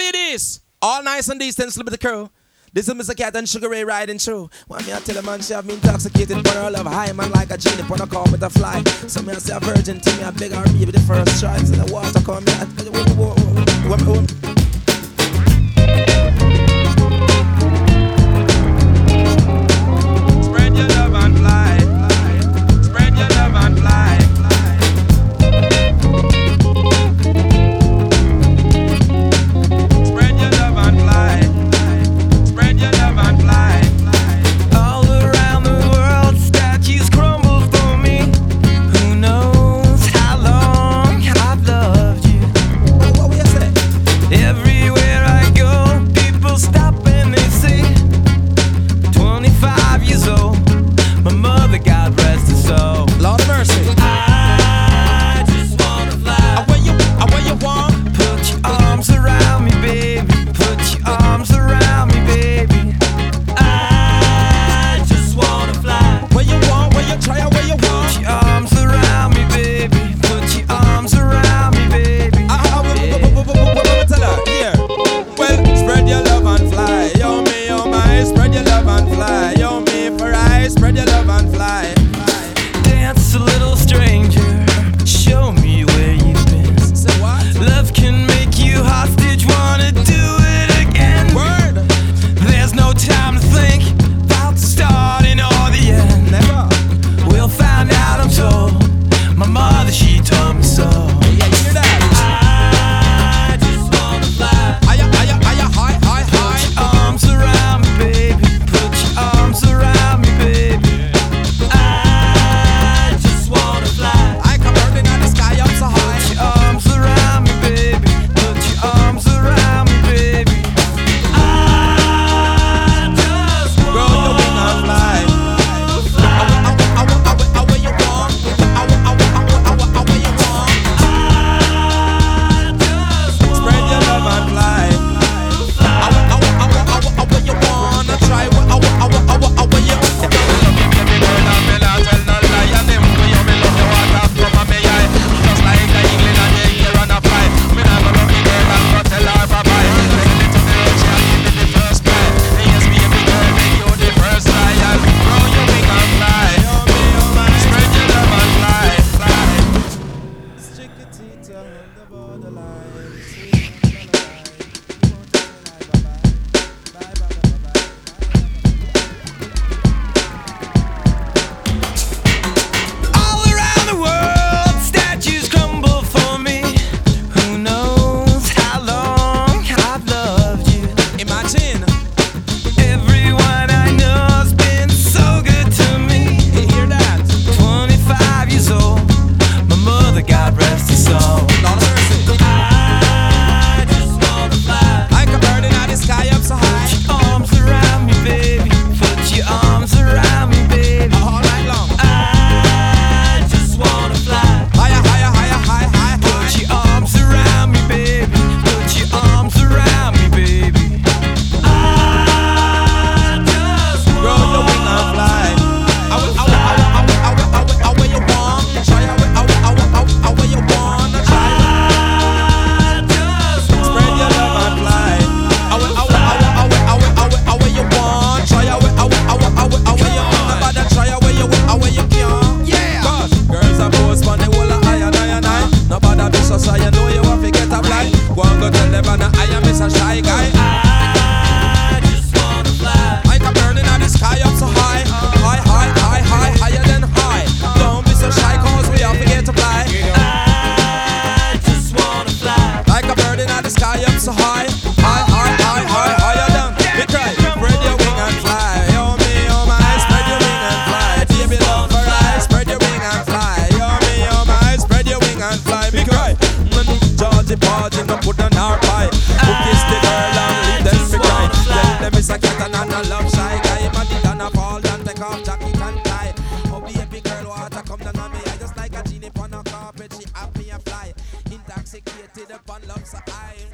ladies, all nice and decent, slip the crew. This is Mr. Cat and Sugar Ray riding through. When me I tell a man she have me intoxicated, but her love high man like a genie, put a call with a fly. So me I say a virgin to me, I beg her baby the first try. So the water come me, spread your love and fly. Spread your love and fly. Spread your love and fly. Spread your love and fly. All around the world, statues crumble for me. Who knows how long I've loved you? What will you say? Everywhere I go, people stop and they say, 25 years old, my mother, God rest her soul. Lord of mercy. I just wanna fly. Where you want? Put your arms around me, baby. Put your arms around me, baby. I just wanna fly. Where you want? Where you try? Where you want? Put your arms around me, baby. Put your arms around me, baby. Tell her, here. Well, spread your love and fly. Yo me, oh my, spread your love and fly. Yo me for I, spread your love and fly. Dance a little stranger. Show me where you've been. Say what? Love can make you hostage. Wanna do it again? Word. There's no time to think about the starting or the end. Never. We'll find out, I'm told. My mother, she told me so. Yeah, you hear that? I just wanna fly. Higher, high. Put your arms around me, baby. Put your arms around me, baby. I just wanna fly. I come burning on the sky up so Put high. your arms around me, baby. Put your arms around me, baby. I just Grow your wing and fly. I where you want? I where you want? Spread your love and fly. I where you wanna try? I where you? Baby girl, I'm me not tell no lie. And them way you me love the water from me eye. Just like the England and the air and a fly. Me not gonna love the girl and go tell her bye bye. Take it to the road, she give me the first cry. Yes, baby girl, make you the first trial. Grow your wing and fly. Spread your love and fly. Stick your teeth on the borderline. all around the world, statues crumble for me. Who knows how long I've loved you? Imagine, Everyone I know's been so good to me. you hear that? 25 years old, my mother, God rest her soul. Lord of mercy. I just wanna fly. Like a bird in the sky up so high. Put your arms around me, baby. Put your arms around me, baby. All night long. I just wanna fly. Higher, high. Put your arms around me, baby. Put your arms around me, baby. I just Grow your wing and fly. I where you want? Try I where you wanna try. Spread your love and fly. I where you want? Try I where you want? Nobody try I where you can. Yeah. Cause girls are post on the whole of I. Nobody be so shy, you know you have to get a fly. Go and go tell them I am Mr. Shy Guy. I just wanna fly. Like a bird in the sky up so high. Higher than high. Don't be so shy cause we have to get to fly. I just wanna fly. Like a bird in the sky up so high. Higher than we cry. Spread your wing and fly. Oh me, oh my, spread your wing and fly. Baby love for I, spread your wing and fly. Oh me, oh my, spread your wing and fly. Me cry. Georgie Porgy, no put on our pie. Who kiss the girl and leave them to cry. Tell them it's a cat and a love shy guy. Man, it done a fall down, take off jacket and tie. Oh baby girl, water come down on me. I just like a genie on a carpet. She have me a fly. Intoxicated upon love's eye.